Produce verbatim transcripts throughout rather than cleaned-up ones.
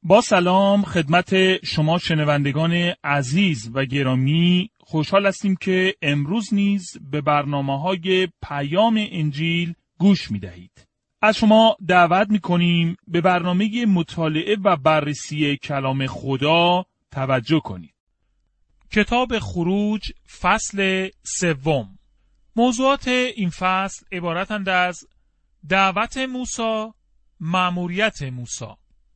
با سلام خدمت شما شنوندگان عزیز و گرامی، خوشحال هستیم که امروز نیز به برنامه‌های پیام انجیل گوش می‌دهید. از شما دعوت می‌کنیم به برنامه مطالعه و بررسی کلام خدا توجه کنید. کتاب خروج فصل سوم. موضوعات این فصل عبارتند از دعوت موسی، مأموریت موسی.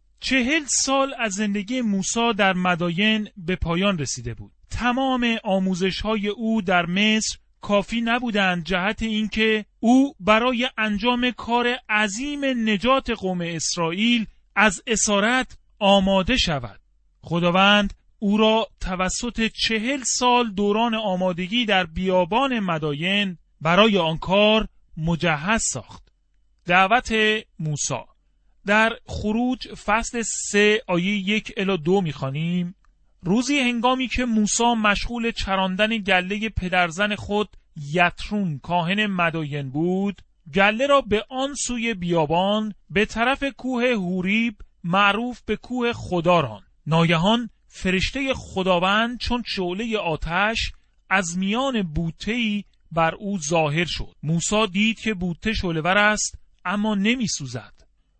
چهل سال از زندگی موسی در مداین به پایان رسیده بود. تمام آموزش‌های او در مصر کافی نبودند جهت اینکه او برای انجام کار عظیم نجات قوم اسرائیل از اسارت آماده شود. خداوند او را توسط چهل سال دوران آمادگی در بیابان مداین برای آن کار مجهز ساخت. دعوت موسی. در خروج فصل سه آیه یک الی دو می‌خوانیم: روزی هنگامی که موسی مشغول چراندن گله پدرزن خود یترون کاهن مداین بود، گله را به آن سوی بیابان به طرف کوه هوریب معروف به کوه خدا راند. ناگهان فرشته خداوند چون شعله آتش از میان بوته‌ای بر او ظاهر شد. موسی دید که بوته شعله‌ور است اما نمی‌سوزد.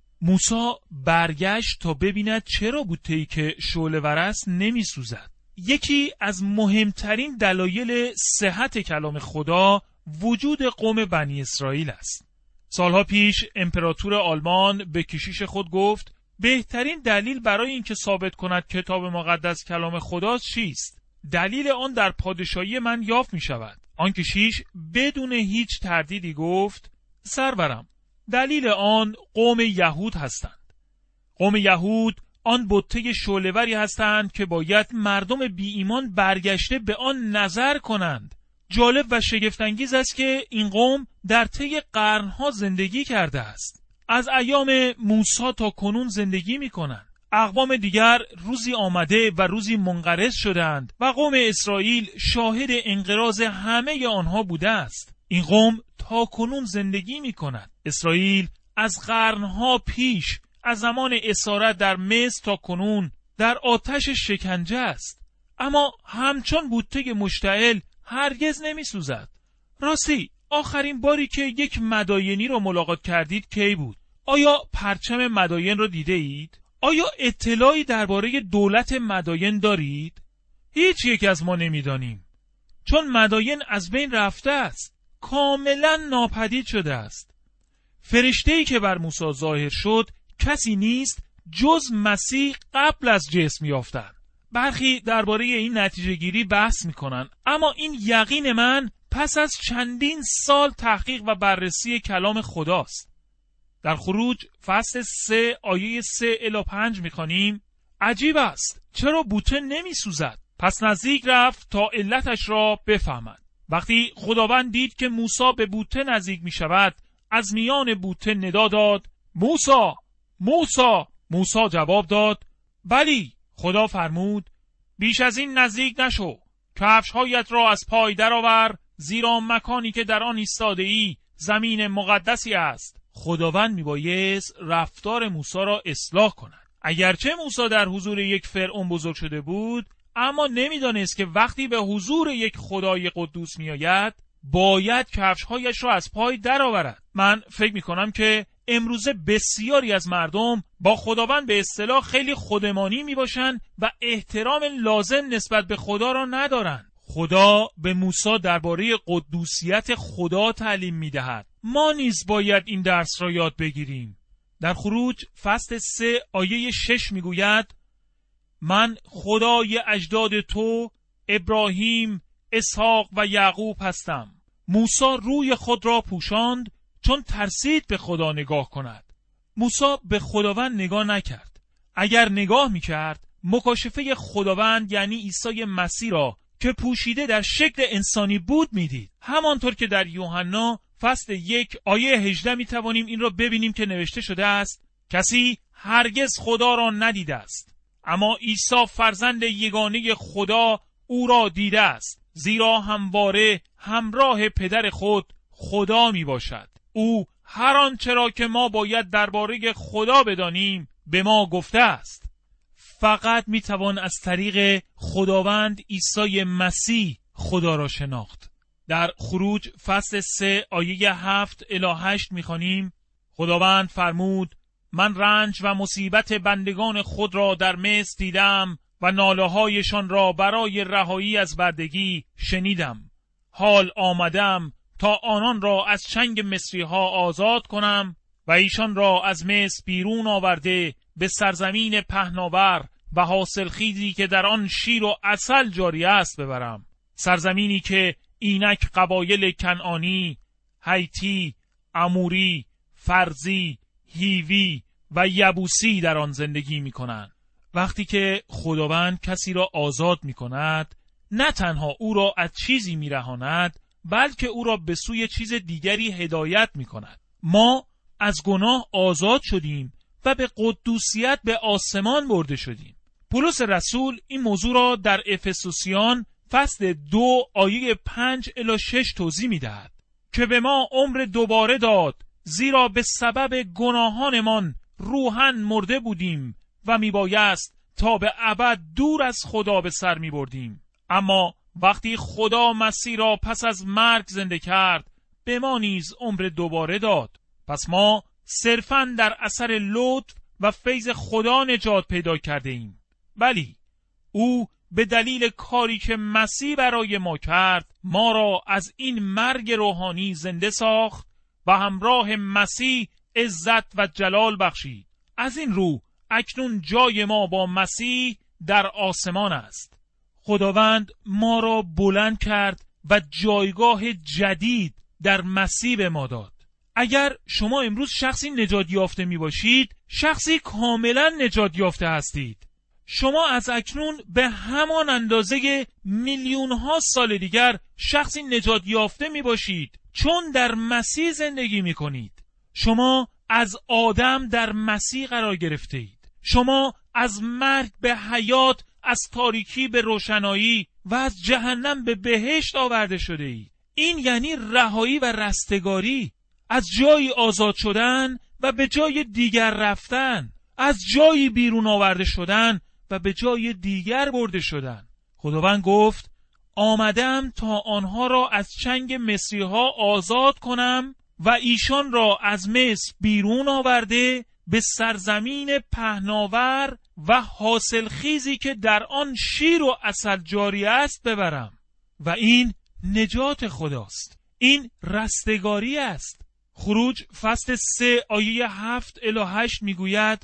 موسی برگشت تا ببیند چرا بوته‌ای که شعله‌ور است نمی‌سوزد. یکی از مهمترین دلایل صحت کلام خدا وجود قوم بنی اسرائیل است. سالها پیش امپراتور آلمان به کشیش خود گفت بهترین دلیل برای اینکه ثابت کند کتاب مقدس کلام خداست چیست؟ دلیل آن در پادشاهی من یافت می شود. آن کشیش بدون هیچ تردیدی گفت سرورم، دلیل آن قوم یهود هستند. قوم یهود آن بته شعله‌وری هستند که باید مردم بی ایمان برگشته به آن نظر کنند. جالب و شگفت‌انگیز است که این قوم در طی قرنها زندگی کرده است. از ایام موسی تا کنون زندگی می‌کنند. اقوام دیگر روزی آمده و روزی منقرض شدند و قوم اسرائیل شاهد انقراض همه آنها بوده است. این قوم تا کنون زندگی می‌کند. اسرائیل از قرنها پیش از زمان اسارت در مصر تا کنون در آتش شکنجه است، اما همچون بوته مشتعل هرگز نمی‌سوزد. راستی آخرین باری که یک مداینی را ملاقات کردید کی بود؟ آیا پرچم مداین را دیده اید؟ آیا اطلاعی درباره دولت مداین دارید؟ هیچ یک از ما نمی‌دانیم، چون مداین از بین رفته است، کاملا ناپدید شده است. فرشته‌ای که بر موسی ظاهر شد کسی نیست جز مسیح قبل از جسم یافتن. برخی درباره این نتیجه گیری بحث میکنن، اما این یقین من پس از چندین سال تحقیق و بررسی کلام خداست. در خروج فصل سه آیه سه الی پنج میخوانیم: عجیب است چرا بوته نمیسوزد؟ پس نزدیک رفت تا علتش را بفهمد. وقتی خداوند دید که موسی به بوته نزدیک میشود، از میان بوته ندا داد: موسی، موسی. موسی جواب داد: بلی. خدا فرمود: بیش از این نزدیک نشو، کفش‌هایت را از پای درآور، زیرا مکانی که در آن ایستاده ای زمین مقدسی است. خداوند میبایست رفتار موسی را اصلاح کند. اگرچه موسی در حضور یک فرعون بزرگ شده بود، اما نمیدانست که وقتی به حضور یک خدای قدوس میآید باید کفش‌هایش را از پای درآورد. من فکر میکنم که امروزه بسیاری از مردم با خداوند به اصطلاح خیلی خودمانی می باشند و احترام لازم نسبت به خدا را ندارند. خدا به موسی درباره قدوسیت خدا تعلیم می دهد. ما نیز باید این درس را یاد بگیریم. در خروج فصل سه آیه شش می گوید: من خدای اجداد تو ابراهیم، اسحاق و یعقوب هستم. موسی روی خود را پوشاند چون ترسید به خدا نگاه کند. موسی به خداوند نگاه نکرد. اگر نگاه میکرد مکاشفه خداوند یعنی عیسی مسیح را که پوشیده در شکل انسانی بود میدید. همانطور که در یوحنا فصل یک آیه هجده میتوانیم این را ببینیم که نوشته شده است: کسی هرگز خدا را ندیده است، اما عیسی فرزند یگانه خدا او را دیده است، زیرا همواره همراه پدر خود خدا می باشد. او هر آنچه را که ما باید درباره خدا بدانیم به ما گفته است. فقط میتوان از طریق خداوند عیسی مسیح خدا را شناخت. در خروج فصل سه آیه هفت الی هشت میخوانیم: خداوند فرمود من رنج و مصیبت بندگان خود را در مصر دیدم و ناله هایشان را برای رهایی از بردگی شنیدم. حال آمدم تا آنان را از چنگ مصری ها آزاد کنم و ایشان را از مصر بیرون آورده به سرزمین پهناور و حاصلخیزی که در آن شیر و عسل جاری است ببرم، سرزمینی که اینک قبایل کنعانی، هیتی، اموری، فرزی، هیوی و یبوسی در آن زندگی می کنند. وقتی که خداوند کسی را آزاد می کند، نه تنها او را از چیزی می رهاند، بلکه او را به سوی چیز دیگری هدایت می کند. ما از گناه آزاد شدیم و به قدوسیت به آسمان برده شدیم. پولس رسول این موضوع را در افسوسیان فصل دو آیه پنج الی شش توضیح می دهد که به ما عمر دوباره داد، زیرا به سبب گناهانمان روحاً مرده بودیم و می بایست تا به ابد دور از خدا به سر می بردیم. اما وقتی خدا مسیح را پس از مرگ زنده کرد، به ما نیز عمر دوباره داد. پس ما صرفاً در اثر لطف و فیض خدا نجات پیدا کرده ایم. ولی او به دلیل کاری که مسیح برای ما کرد، ما را از این مرگ روحانی زنده ساخت و همراه مسیح عزت و جلال بخشید. از این رو اکنون جای ما با مسیح در آسمان است. خداوند ما را بلند کرد و جایگاه جدید در مسیح به ما داد. اگر شما امروز شخصی نجات یافته می باشید، شخصی کاملا نجات یافته هستید. شما از اکنون به همان اندازه میلیون ها سال دیگر شخصی نجات یافته می باشید، چون در مسیح زندگی می کنید. شما از آدم در مسیح قرار گرفته اید. شما از مرگ به حیات، از تاریکی به روشنایی و از جهنم به بهشت آورده شده اید. این یعنی رهایی و رستگاری، از جایی آزاد شدن و به جای دیگر رفتن، از جایی بیرون آورده شدن و به جای دیگر برده شدن. خداوند گفت آمدم تا آنها را از چنگ مصری ها آزاد کنم و ایشان را از مصر بیرون آورده به سرزمین پهناور و حاصلخیزی که در آن شیر و عسل جاری است ببرم. و این نجات خداست، این رستگاری است. خروج فصل سه آیه هفت الی هشت میگوید: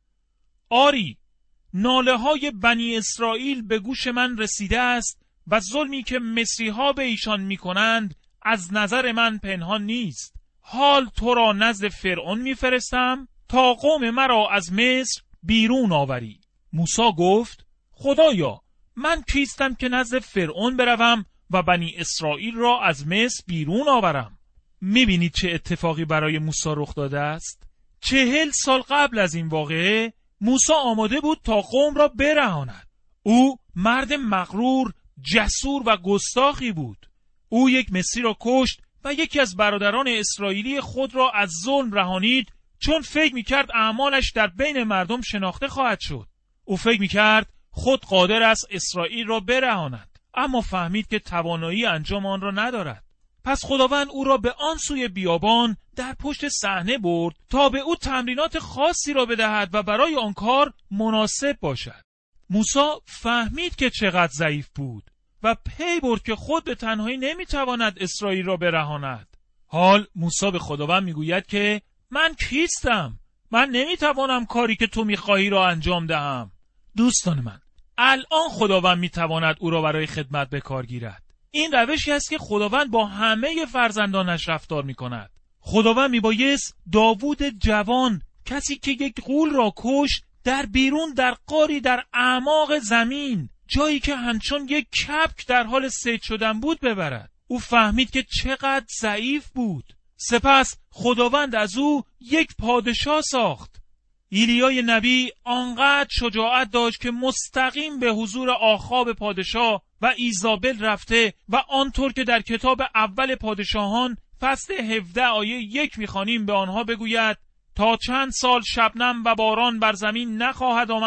آری ناله های بنی اسرائیل به گوش من رسیده است و ظلمی که مصری ها به ایشان میکنند از نظر من پنهان نیست. حال تو را نزد فرعون میفرستم تا قوم مرا از مصر بیرون آوری. موسی گفت خدایا من کیستم که نزد فرعون بروم و بنی اسرائیل را از مصر بیرون آورم؟ میبینید چه اتفاقی برای موسی رخ داده است؟ چهل سال قبل از این واقعه موسی آماده بود تا قوم را برهاند. او مرد مغرور، جسور و گستاخی بود. او یک مصری را کشت و یکی از برادران اسرائیلی خود را از ظلم رهانید، چون فکر میکرد اعمالش در بین مردم شناخته خواهد شد. او فکر میکرد خود قادر است اسرائیل را برهاند، اما فهمید که توانایی انجام آن را ندارد. پس خداوند او را به آن سوی بیابان در پشت صحنه برد تا به او تمرینات خاصی را بدهد و برای آن کار مناسب باشد. موسی فهمید که چقدر ضعیف بود و پی برد که خود به تنهایی نمیتواند اسرائیل را برهاند. حال موسی به خداوند میگوید که من کیستم؟ من نمیتوانم کاری که تو میخواهی را انجام دهم. دوستان من، الان خداوند میتواند او را برای خدمت به کار گیرد. این روشی است که خداوند با همه فرزندانش رفتار میکند. خداوند میبایست داوود جوان، کسی که یک غول را کشت، در بیرون در غاری در اعماق زمین، جایی که همچون یک کبک در حال صید شدن بود، ببرد. او فهمید که چقدر ضعیف بود. سپس خداوند از او یک پادشاه ساخت. ایلیای نبی آنقدر شجاعت داشت که مستقیم به حضور آخاب پادشاه و ایزابل رفته و آنطور که در کتاب اول پادشاهان فصل هفده آیه یک میخوانیم به آنها بگوید تا چند سال شبنم و باران بر زمین نخواهد آمد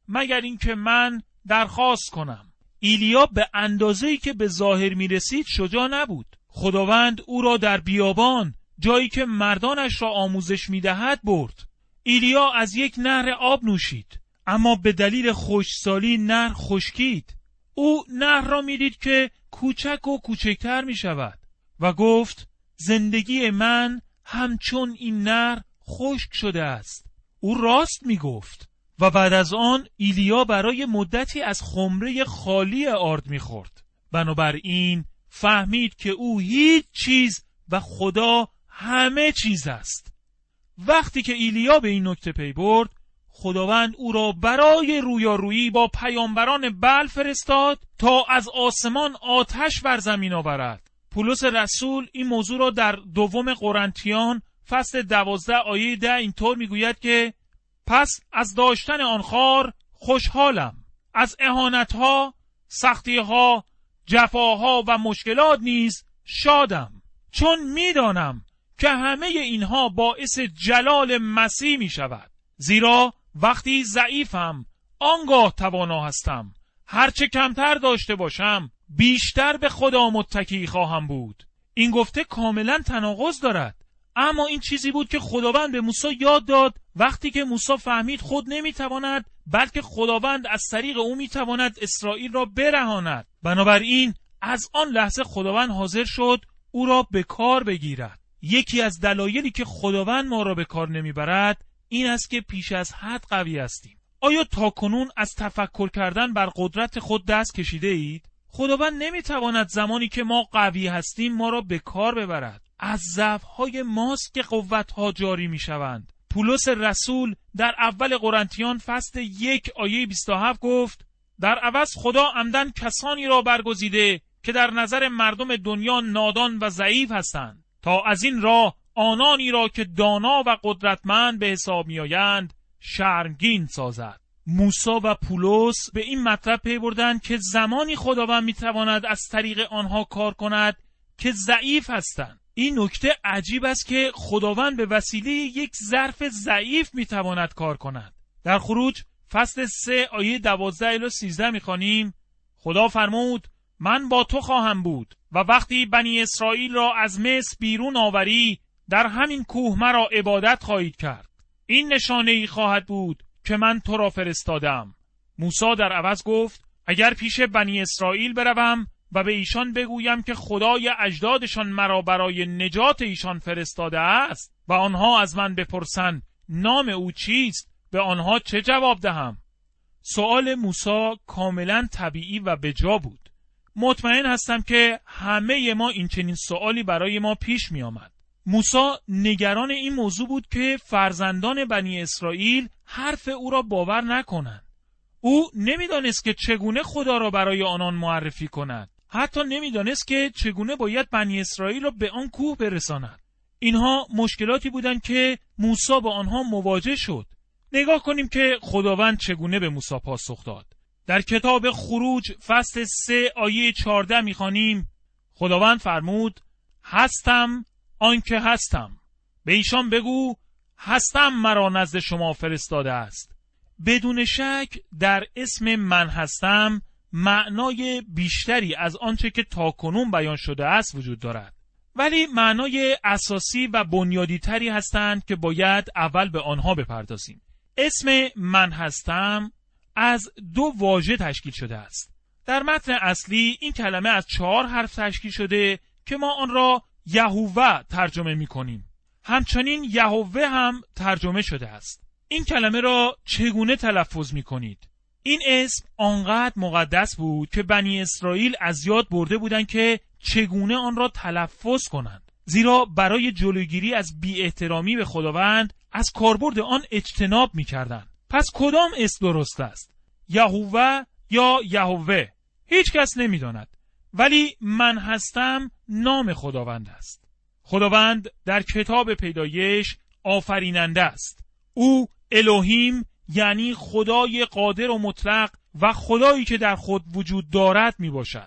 مگر اینکه من درخواست کنم. ایلیا به اندازه‌ای که به ظاهر می‌رسید شجاع نبود. خداوند او را در بیابان، جایی که مردانش را آموزش می‌دهد، برد. ایلیا از یک نهر آب نوشید، اما به دلیل خشکسالی نهر خشکید. او نهر را می‌دید که کوچک و کوچکتر می‌شود و گفت زندگی من همچون این نهر خشک شده است. او راست می‌گفت. و بعد از آن ایلیا برای مدتی از خمره خالی آرد می‌خورد. بنابراین فهمید که او هیچ چیز و خدا همه چیز است. وقتی که ایلیا به این نکته پی برد، خداوند او را برای رویارویی با پیامبران بل فرستاد تا از آسمان آتش بر زمین آورد. پولس رسول این موضوع را در دوم قرنتیان فصل دوازده آیه ده اینطور میگوید که پس از داشتن آن خار خوشحالم، از اهانتها، سختیها، جفاها و مشکلات نیز شادم، چون میدانم که همه اینها باعث جلال مسیح می شود. زیرا وقتی ضعیفم آنگاه توانا هستم، هرچه کمتر داشته باشم بیشتر به خدا متکی خواهم بود. این گفته کاملا تناقض دارد، اما این چیزی بود که خداوند به موسی یاد داد وقتی که موسی فهمید خود نمیتواند، بلکه خداوند از طریق او میتواند اسرائیل را برهاند. بنابراین از آن لحظه خداوند حاضر شد او را به کار بگیرد. یکی از دلایلی که خداوند ما را به کار نمیبرد این است که پیش از حد قوی هستیم. آیا تاکنون از تفکر کردن بر قدرت خود دست کشیده اید؟ خداوند نمیتواند زمانی که ما قوی هستیم ما را به کار ببرد. از ضعف‌های ماست که قوت‌ها جاری می‌شوند. پولس رسول در اول قرنتیان فصل یک آیه بیست و هفت گفت در عوض خدا عمدن کسانی را برگزیده که در نظر مردم دنیا نادان و ضعیف هستند تا از این راه آنانی را که دانا و قدرتمند به حساب می‌آیند شرمگین سازد. موسی و پولس به این مطلب پی بردند که زمانی خداوند می‌تواند از طریق آنها کار کند که ضعیف هستند. این نکته عجیب است که خداوند به وسیله یک ظرف ضعیف میتواند کار کند. در خروج فصل سه آیه دوازده الی سیزده میخوانیم خدا فرمود من با تو خواهم بود و وقتی بنی اسرائیل را از مصر بیرون آوری در همین کوه مرا عبادت خواهید کرد. این نشانه ای خواهد بود که من تو را فرستادم. موسی در عوض گفت اگر پیش بنی اسرائیل بروم و به ایشان بگویم که خدای اجدادشان مرا برای نجات ایشان فرستاده است و آنها از من بپرسند نام او چیست، به آنها چه جواب دهم؟ سؤال موسی کاملا طبیعی و بجا بود. مطمئن هستم که همه ما این چنین سؤالی برای ما پیش می آمد. موسی نگران این موضوع بود که فرزندان بنی اسرائیل حرف او را باور نکنند. او نمیدانست که چگونه خدا را برای آنان معرفی کند. حتی نمیدانست که چگونه باید بنی اسرائیل را به آن کوه برساند. اینها مشکلاتی بودند که موسی با آنها مواجه شد. نگاه کنیم که خداوند چگونه به موسی پاسخ داد. در کتاب خروج فصل سه آیه چهارده میخوانیم خداوند فرمود هستم آنکه هستم. به ایشان بگو هستم مرا نزد شما فرستاده است. بدون شک در اسم من هستم معنای بیشتری از آنچه که تاکنون بیان شده است وجود دارد، ولی معنای اساسی و بنیادی تری هستند که باید اول به آنها بپردازیم. اسم من هستم از دو واژه تشکیل شده است. در متن اصلی این کلمه از چهار حرف تشکیل شده که ما آن را یهوه ترجمه می کنیم. همچنین یهوه هم ترجمه شده است. این کلمه را چگونه تلفظ می کنید؟ این اسم آنقدر مقدس بود که بنی اسرائیل از یاد برده بودند که چگونه آن را تلفظ کنند، زیرا برای جلوگیری از بی احترامی به خداوند از کاربرد آن اجتناب می کردند. پس کدام اسم درست است؟ یهوه یا یهوه؟ هیچ کس نمی داند، ولی من هستم نام خداوند است. خداوند در کتاب پیدایش آفریننده است. او الوهیم یعنی خدای قادر و مطلق و خدایی که در خود وجود دارد می باشد.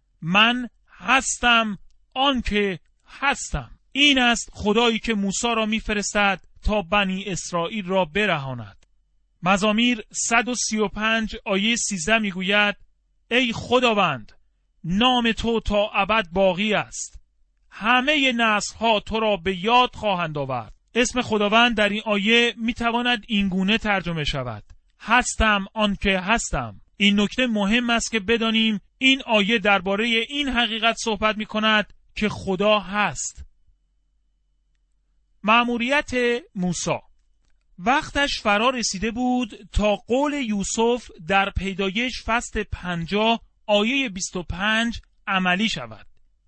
من هستم آنکه هستم. این است خدایی که موسی را می فرستد تا بنی اسرائیل را برهاند. مزامیر صد و سی و پنج آیه سیزده میگوید ای خداوند، نام تو تا ابد باقی است، همه نسل‌ها تو را به یاد خواهند آورد. اسم خداوند در این آیه میتواند اینگونه ترجمه شود: هستم آنکه هستم. این نکته مهم است که بدانیم این آیه درباره این حقیقت صحبت می‌کند که خدا هست. مأموریت موسی. وقتش فرا رسیده بود تا قول یوسف در پیدایش فصل پنجاه آیه بیست و پنج عملی شود.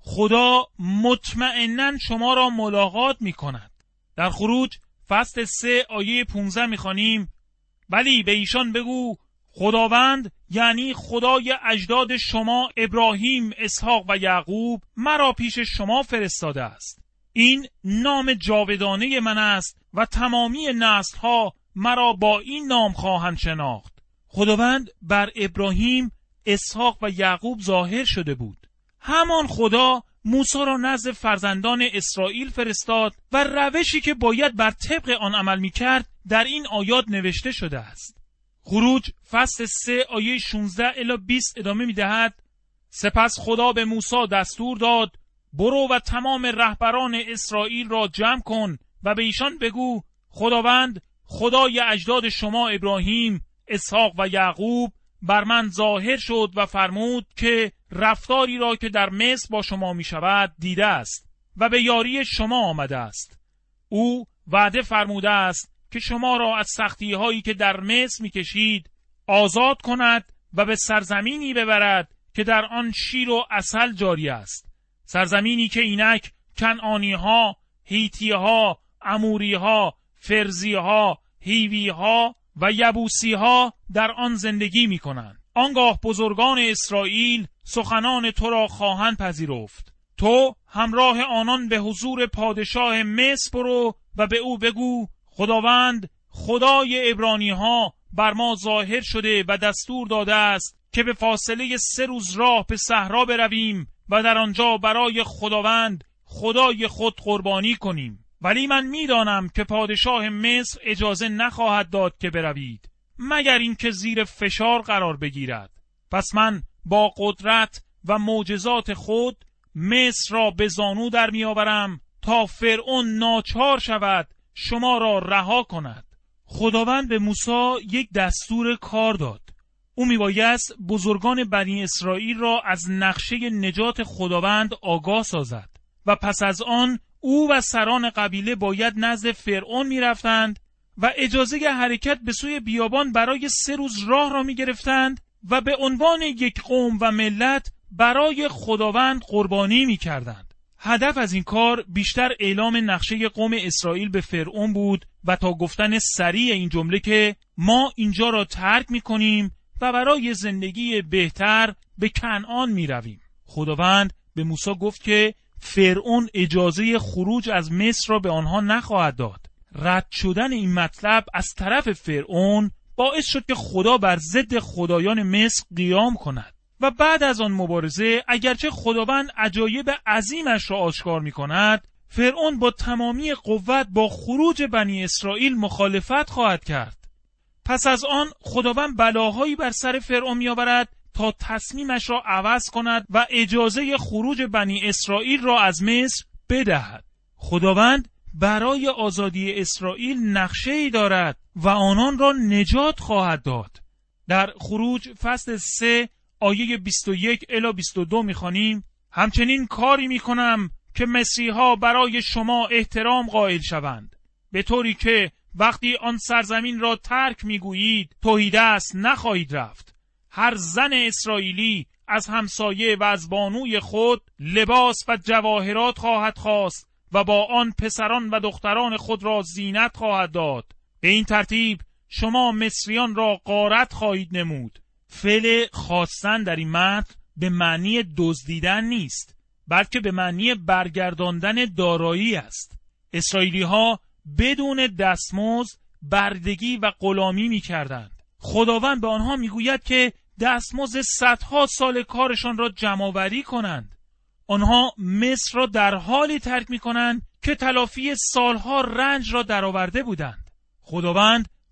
خدا مطمئناً شما را ملاقات می کند. در خروج فصل سه آیه پانزده می خوانیم ولی به ایشان بگو خداوند، یعنی خدای اجداد شما ابراهیم، اسحاق و یعقوب، مرا پیش شما فرستاده است. این نام جاودانه من است و تمامی نسل‌ها مرا با این نام خواهند شناخت. خداوند بر ابراهیم، اسحاق و یعقوب ظاهر شده بود. همان خدا موسی را نزد فرزندان اسرائیل فرستاد و روشی که باید بر طبق آن عمل می‌کرد در این آیات نوشته شده است. خروج فصل سه آیه شانزده الی بیست ادامه می‌دهد: سپس خدا به موسی دستور داد برو و تمام رهبران اسرائیل را جمع کن و به ایشان بگو خداوند خدای اجداد شما ابراهیم، اسحاق و یعقوب بر من ظاهر شد و فرمود که رفتاری را که در مصر با شما می شود دیده است و به یاری شما آمده است. او وعده فرموده است که شما را از سختی هایی که در مصر می کشید آزاد کند و به سرزمینی ببرد که در آن شیر و عسل جاری است، سرزمینی که اینک کنعانی ها، هیتی ها، اموری ها، فرزی ها، هیوی ها و یبوسی ها در آن زندگی می کنند. آنگاه بزرگان اسرائیل سخنان تو را خواهند پذیرفت. تو همراه آنان به حضور پادشاه مصر برو و به او بگو خداوند خدای عبرانی ها بر ما ظاهر شده و دستور داده است که به فاصله سه روز راه به صحرا برویم و در آنجا برای خداوند خدای خود قربانی کنیم. ولی من میدانم که پادشاه مصر اجازه نخواهد داد که بروید مگر اینکه زیر فشار قرار بگیرد. پس من با قدرت و معجزات خود مصر را به زانو در میآورم تا فرعون ناچار شود شما را رها کند. خداوند به موسی یک دستور کار داد. او میبایست بزرگان بنی اسرائیل را از نقشه نجات خداوند آگاه سازد و پس از آن او و سران قبیله باید نزد فرعون میرفتند و اجازه حرکت به سوی بیابان برای سه روز راه را میگرفتند و به عنوان یک قوم و ملت برای خداوند قربانی میکردند. هدف از این کار بیشتر اعلام نقشه قوم اسرائیل به فرعون بود و تا گفتن سریع این جمله که ما اینجا را ترک میکنیم و برای زندگی بهتر به کنعان میرویم. خداوند به موسی گفت که فرعون اجازه خروج از مصر را به آنها نخواهد داد. رد شدن این مطلب از طرف فرعون باعث شد که خدا بر ضد خدایان مصر قیام کند و بعد از آن مبارزه اگرچه خداوند عجایب عظیمش را آشکار می کند، فرعون با تمامی قوت با خروج بنی اسرائیل مخالفت خواهد کرد. پس از آن خداوند بلاهایی بر سر فرعون می آورد تا تصمیمش را عوض کند و اجازه خروج بنی اسرائیل را از مصر بدهد. خداوند برای آزادی اسرائیل نقشه‌ای دارد و آنان را نجات خواهد داد. در خروج فصل سه آیه بیست و یک الی بیست و دو می‌خوانیم: همچنین کاری می‌کنم که مسیحا برای شما احترام قائل شوند، به طوری که وقتی آن سرزمین را ترک می‌گویید تهیدست نخواهید رفت. هر زن اسرائیلی از همسایه و از بانوی خود لباس و جواهرات خواهد خواست و با آن پسران و دختران خود را زینت خواهد داد. به این ترتیب شما مصریان را غارت خواهید نمود. فعل خواستن در این متن به معنی دزدیدن نیست، بلکه به معنی برگرداندن دارایی است. اسرائیلی ها بدون دستمزد بردگی و غلامی می کردند. خداوند به آنها می گوید که دستمزد صدها سال کارشان را جمع‌آوری کنند. آنها مصر را در حالی ترک می کنند که تلافی سالها رنج را درآورده بودند. خداوند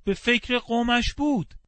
به فکر قومش بود.